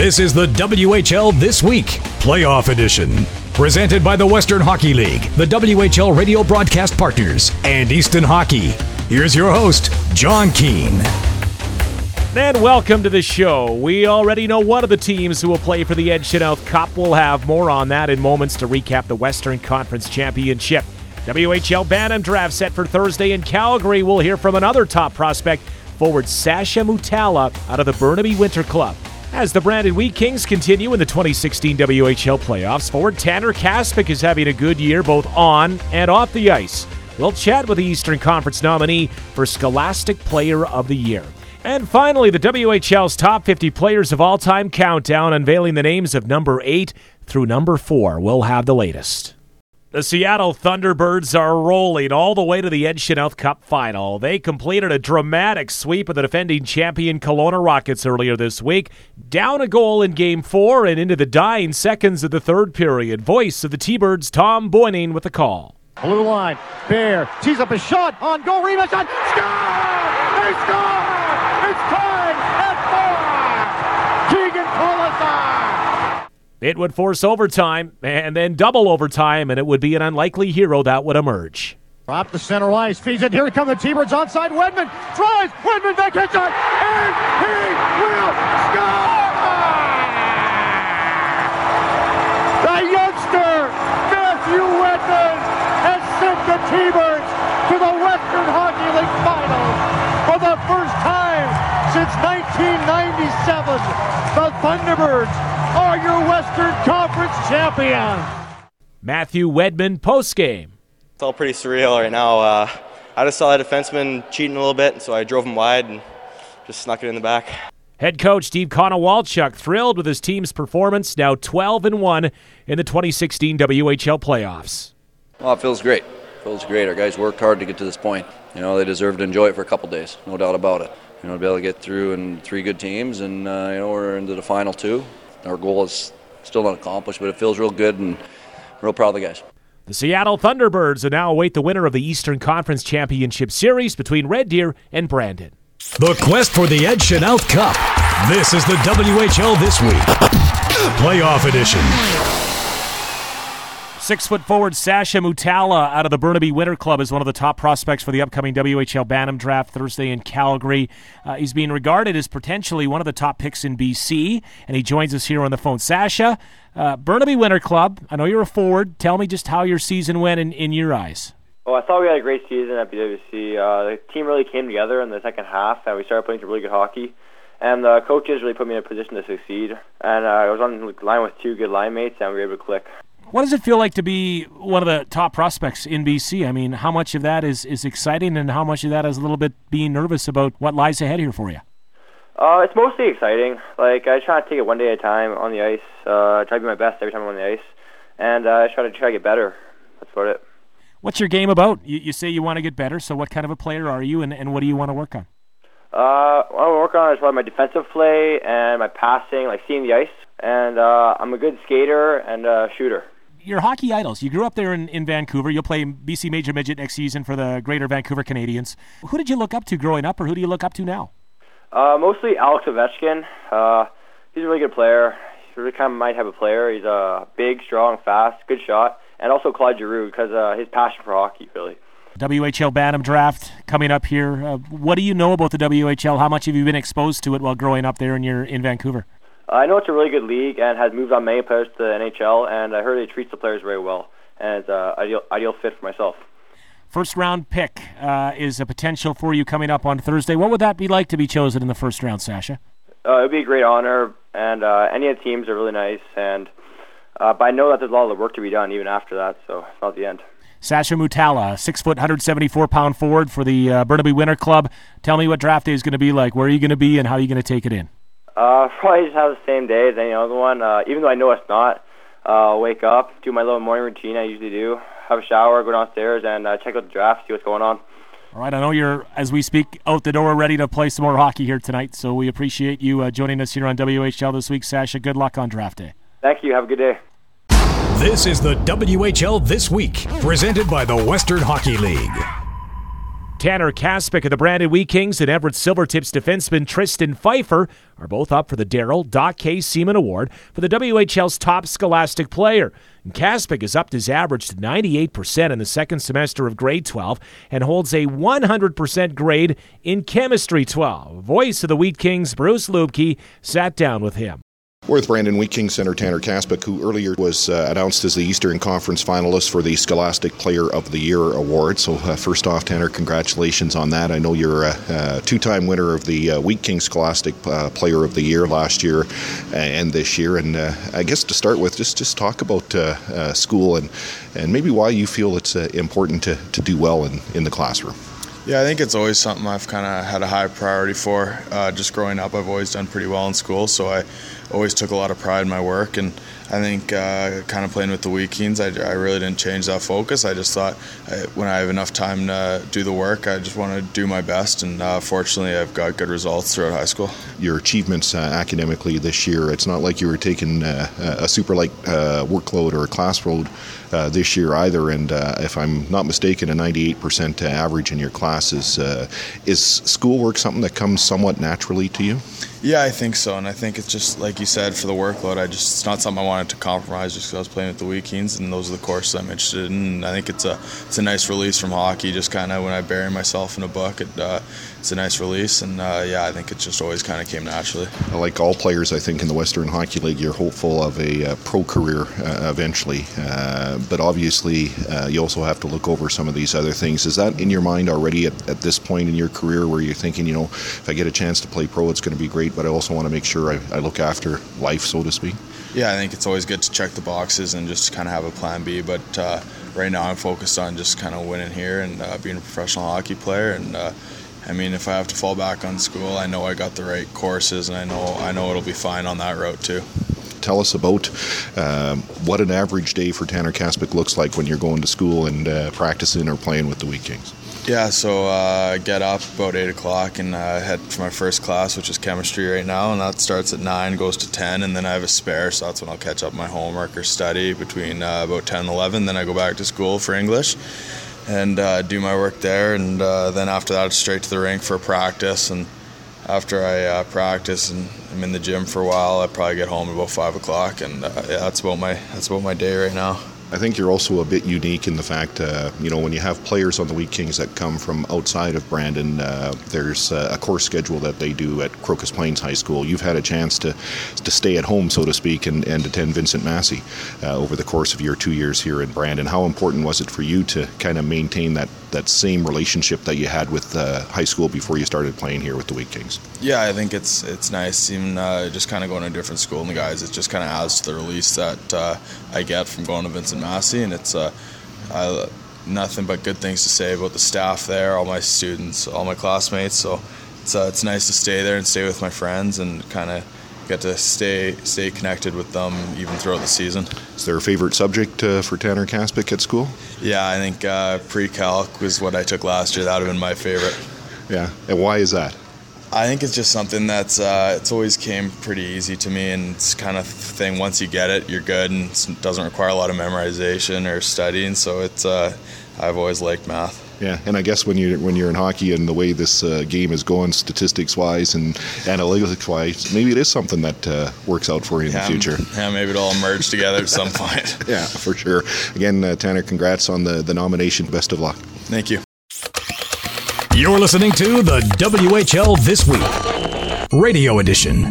This is the WHL This Week, Playoff Edition. Presented by the Western Hockey League, the WHL radio broadcast partners, and Easton Hockey. Here's your host, John Keane. And welcome to the show. We already know one of the teams who will play for the Ed Chynoweth Cup. We'll have more on that in moments to recap the Western Conference Championship. WHL Bantam draft set for Thursday in Calgary. We'll hear from another top prospect, forward Sasha Mutala out of the Burnaby Winter Club. As the Brandon Wheat Kings continue in the 2016 WHL playoffs, forward Tanner Kaspick is having a good year both on and off the ice. We'll chat with the Eastern Conference nominee for Scholastic Player of the Year. And finally, the WHL's top 50 players of all-time countdown, unveiling the names of number 8 through number 4. We'll have the latest. The Seattle Thunderbirds are rolling all the way to the Ed Chynoweth Cup final. They completed a dramatic sweep of the defending champion Kelowna Rockets earlier this week, down a goal in Game 4 and into the dying seconds of the third period. Voice of the T-Birds, Tom Boyning, with the call. Blue line, Bear tees up a shot, on goal, rebound shot, score! They score! It's tied at 4! Keegan Colasar! It would force overtime, and then double overtime, and it would be an unlikely hero that would emerge. Drop the center ice, feeds it, here come the T-Birds onside, Wedman drives, Wedman back in shot, and he will score! The youngster, Matthew Wedman, has sent the T-Birds to the Western Hockey League Finals for the first time since 1997. The Thunderbirds are your Western Conference champions. Matthew Wedman postgame. It's all pretty surreal right now. I just saw that defenseman cheating a little bit, so I drove him wide and just snuck it in the back. Head coach Steve Konowalchuk thrilled with his team's performance, now 12-1 in the 2016 WHL playoffs. Well, it feels great. It feels great. Our guys worked hard to get to this point. You know, they deserve to enjoy it for a couple days, no doubt about it. You know, to be able to get through in 3 good teams, and we're into the final 2. Our goal is still not accomplished, but it feels real good, and I'm real proud of the guys. The Seattle Thunderbirds now await the winner of the Eastern Conference Championship Series between Red Deer and Brandon. The quest for the Ed Chynoweth Cup. This is the WHL This Week, Playoff Edition. 6-foot forward Sasha Mutala out of the Burnaby Winter Club is one of the top prospects for the upcoming WHL Bantam draft Thursday in Calgary. He's being regarded as potentially one of the top picks in BC, and he joins us here on the phone. Sasha, Burnaby Winter Club, I know you're a forward. Tell me just how your season went in your eyes. Well, I thought we had a great season at BWC. The team really came together in the second half, and we started playing some really good hockey. And the coaches really put me in a position to succeed. And I was on the line with 2 good line mates, and we were able to click. What does it feel like to be one of the top prospects in BC? I mean, how much of that is exciting, and how much of that is a little bit being nervous about what lies ahead here for you? It's mostly exciting. Like, I try to take it one day at a time on the ice. I try to be my best every time I'm on the ice. And I try to get better. That's about it. What's your game about? You say you want to get better, so what kind of a player are you, and what do you want to work on? What I want to work on is probably my defensive play and my passing, like seeing the ice. And I'm a good skater and shooter. Your hockey idols. You grew up there in Vancouver. You'll play BC Major Midget next season for the Greater Vancouver Canadians. Who did you look up to growing up, or who do you look up to now? Mostly Alex Ovechkin. He's a really good player. He's really kind of my type of player. He's big, strong, fast, good shot. And also Claude Giroux, because his passion for hockey, really. WHL Bantam draft coming up here. What do you know about the WHL? How much have you been exposed to it while growing up there in Vancouver? I know it's a really good league and has moved on many players to the NHL, and I heard it treats the players very well, and it's an ideal fit for myself. First round pick is a potential for you coming up on Thursday. What would that be like to be chosen in the first round, Sasha? It would be a great honor, and any of the teams are really nice, and but I know that there's a lot of work to be done even after that, so it's not the end. Sasha Mutala, 6-foot, 174-pound forward for the Burnaby Winter Club. Tell me what draft day is going to be like. Where are you going to be, and how are you going to take it in? Probably just have the same day as any other one. Even though I know it's not, wake up, do my little morning routine I usually do, have a shower, go downstairs, and check out the draft, see what's going on. All right, I know you're, as we speak, out the door ready to play some more hockey here tonight, so we appreciate you joining us here on WHL this week. Sasha, good luck on draft day. Thank you. Have a good day. This is the WHL This Week, presented by the Western Hockey League. Tanner Kaspick of the Brandon Wheat Kings and Everett Silvertips defenseman Tristan Pfeiffer are both up for the Darryl Doc K. Seaman Award for the WHL's top scholastic player. And Kaspick has upped his average to 98% in the second semester of grade 12 and holds a 100% grade in chemistry 12. Voice of the Wheat Kings, Bruce Lubke, sat down with him. We're with Brandon Wheat Kings center Tanner Kaspick, who earlier was announced as the Eastern Conference finalist for the Scholastic Player of the Year award. So first off, Tanner, congratulations on that. I know you're a two-time winner of the Wheat Kings Scholastic Player of the Year last year and this year. And I guess to start with, just talk about school and maybe why you feel it's important to do well in the classroom. Yeah, I think it's always something I've kind of had a high priority for. Just growing up, I've always done pretty well in school, so I always took a lot of pride in my work. And I think kind of playing with the Wheat Kings, I really didn't change that focus. I just thought when I have enough time to do the work, I just want to do my best. And fortunately, I've got good results throughout high school. Your achievements academically this year, it's not like you were taking a super light workload or a class load this year either. And if I'm not mistaken, a 98% average in your classes. Is schoolwork something that comes somewhat naturally to you? Yeah, I think so, and I think it's just like you said, for the workload, it's not something I wanted to compromise just because I was playing with the Wheat Kings, and those are the courses I'm interested in. And I think it's a nice release from hockey. Just kind of when I bury myself in a book, it's a nice release, and yeah, I think it just always kind of came naturally. Like all players, I think in the Western Hockey League, you're hopeful of a pro career eventually, but obviously you also have to look over some of these other things. Is that in your mind already at this point in your career, where you're thinking, if I get a chance to play pro, it's going to be great, but I also want to make sure I look after life, so to speak? Yeah, I think it's always good to check the boxes and just kind of have a plan B, but right now I'm focused on just kind of winning here and being a professional hockey player. And I mean, if I have to fall back on school, I know I got the right courses, and I know it'll be fine on that route too. Tell us about what an average day for Tanner Kaspick looks like when you're going to school and practicing or playing with the Wheat Kings. Yeah, so I get up about 8 o'clock and head for my first class, which is chemistry right now, and that starts at 9, goes to 10, and then I have a spare, so that's when I'll catch up my homework or study between about 10 and 11. Then I go back to school for English and do my work there, and then after that, straight to the rink for practice. And after I practice and I'm in the gym for a while, I probably get home about 5 o'clock, and yeah, that's about my day right now. I think you're also a bit unique in the fact, when you have players on the Wheat Kings that come from outside of Brandon, there's a course schedule that they do at Crocus Plains High School. You've had a chance to stay at home, so to speak, and attend Vincent Massey over the course of your 2 years here in Brandon. How important was it for you to kind of maintain that same relationship that you had with high school before you started playing here with the Wheat Kings? Yeah, I think it's nice, even just kind of going to a different school, and the guys, it just kind of adds to the release that I get from going to Vincent Massey, and it's nothing but good things to say about the staff there, all my students, all my classmates. So it's nice to stay there and stay with my friends and kind of get to stay connected with them even throughout the season. Is there a favorite subject for Tanner Kaspick at school? Yeah, I think pre-calc was what I took last year. That would have been my favorite. Yeah, and why is that? I think it's just something that's it's always came pretty easy to me, and it's kind of thing, once you get it, you're good, and it doesn't require a lot of memorization or studying, so it's I've always liked math. Yeah, and I guess when you're in hockey and the way this game is going, statistics-wise and analytics-wise, maybe it is something that works out for you in the future. Yeah, maybe it'll all merge together at some point. Yeah, for sure. Again, Tanner, congrats on the nomination. Best of luck. Thank you. You're listening to the WHL This Week, Radio Edition.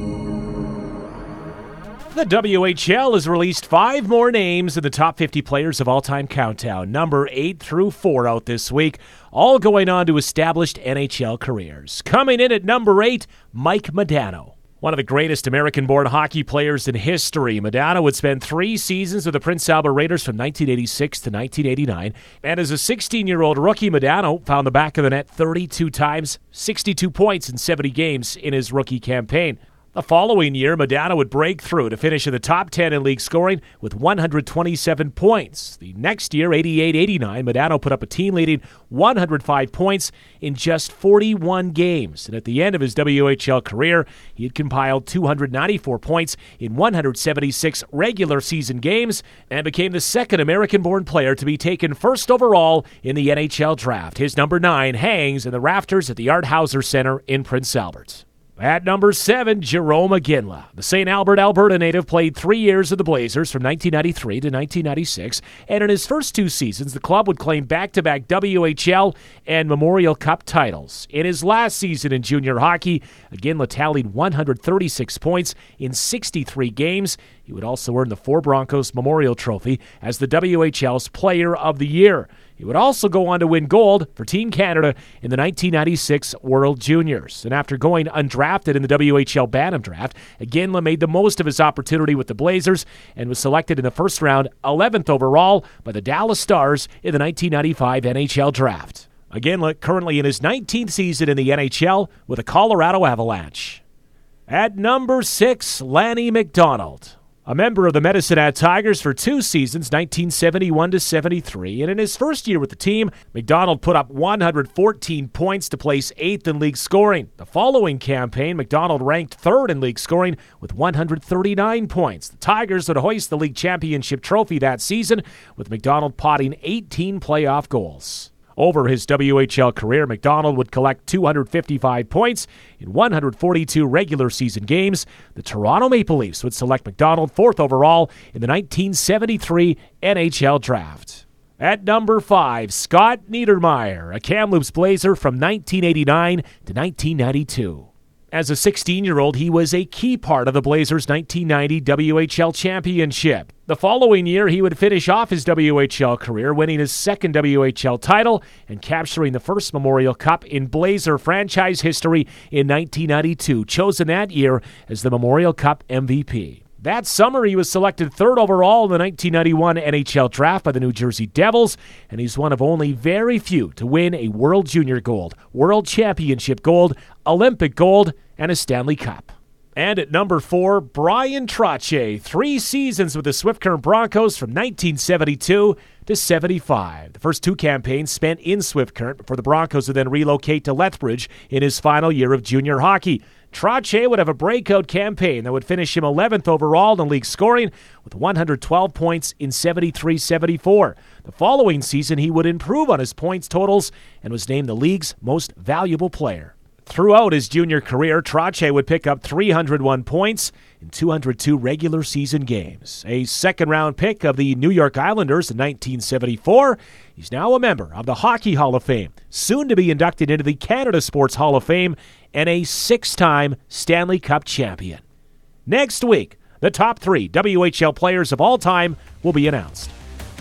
The WHL has released 5 more names in the top 50 players of all-time countdown, number 8 through 4 out this week, all going on to established NHL careers. Coming in at number 8, Mike Modano. One of the greatest American-born hockey players in history, Modano would spend 3 seasons with the Prince Albert Raiders from 1986 to 1989. And as a 16-year-old rookie, Modano found the back of the net 32 times, 62 points in 70 games in his rookie campaign. The following year, Medano would break through to finish in the top 10 in league scoring with 127 points. The next year, 88-89, Medano put up a team-leading 105 points in just 41 games. And at the end of his WHL career, he had compiled 294 points in 176 regular season games and became the second American-born player to be taken first overall in the NHL draft. His number 9 hangs in the rafters at the Art Hauser Center in Prince Albert. At number 7, Jarome Iginla. The St. Albert, Alberta native played 3 years with the Blazers from 1993 to 1996, and in his first 2 seasons, the club would claim back-to-back WHL and Memorial Cup titles. In his last season in junior hockey, Iginla tallied 136 points in 63 games. He would also earn the Four Broncos Memorial Trophy as the WHL's Player of the Year. He would also go on to win gold for Team Canada in the 1996 World Juniors. And after going undrafted in the WHL Bantam Draft, Iginla made the most of his opportunity with the Blazers and was selected in the first round 11th overall by the Dallas Stars in the 1995 NHL Draft. Iginla currently in his 19th season in the NHL with the Colorado Avalanche. At number 6, Lanny McDonald. A member of the Medicine Hat Tigers for 2 seasons, 1971 to 73, and in his first year with the team, McDonald put up 114 points to place 8th in league scoring. The following campaign, McDonald ranked 3rd in league scoring with 139 points. The Tigers would hoist the league championship trophy that season, with McDonald potting 18 playoff goals. Over his WHL career, McDonald would collect 255 points in 142 regular season games. The Toronto Maple Leafs would select McDonald 4th overall in the 1973 NHL Draft. At number 5, Scott Niedermayer, a Kamloops Blazer from 1989 to 1992. As a 16-year-old, he was a key part of the Blazers' 1990 WHL championship. The following year, he would finish off his WHL career, winning his 2nd WHL title and capturing the first Memorial Cup in Blazer franchise history in 1992, chosen that year as the Memorial Cup MVP. That summer, he was selected 3rd overall in the 1991 NHL Draft by the New Jersey Devils, and he's one of only very few to win a World Junior Gold, World Championship Gold, Olympic Gold, and a Stanley Cup. And at number 4, Bryan Trottier, 3 seasons with the Swift Current Broncos from 1972 to 75. The first 2 campaigns spent in Swift Current before the Broncos would then relocate to Lethbridge in his final year of junior hockey. Trottier would have a breakout campaign that would finish him 11th overall in league scoring with 112 points in 73-74. The following season, he would improve on his points totals and was named the league's most valuable player. Throughout his junior career, Trottier would pick up 301 points in 202 regular season games. A second-round pick of the New York Islanders in 1974, he's now a member of the Hockey Hall of Fame, soon to be inducted into the Canada Sports Hall of Fame, and a 6-time Stanley Cup champion. Next week, the top 3 WHL players of all time will be announced.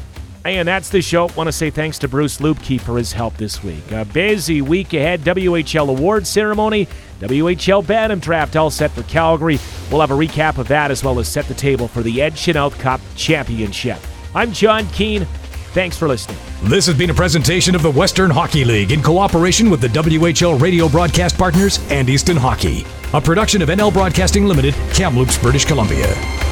And that's the show. I want to say thanks to Bruce Lubke for his help this week. A busy week ahead. WHL awards ceremony, WHL Bantam Draft all set for Calgary. We'll have a recap of that as well as set the table for the Ed Chynoweth Cup Championship. I'm John Keane. Thanks for listening. This has been a presentation of the Western Hockey League in cooperation with the WHL radio broadcast partners and Easton Hockey. A production of NL Broadcasting Limited, Kamloops, British Columbia.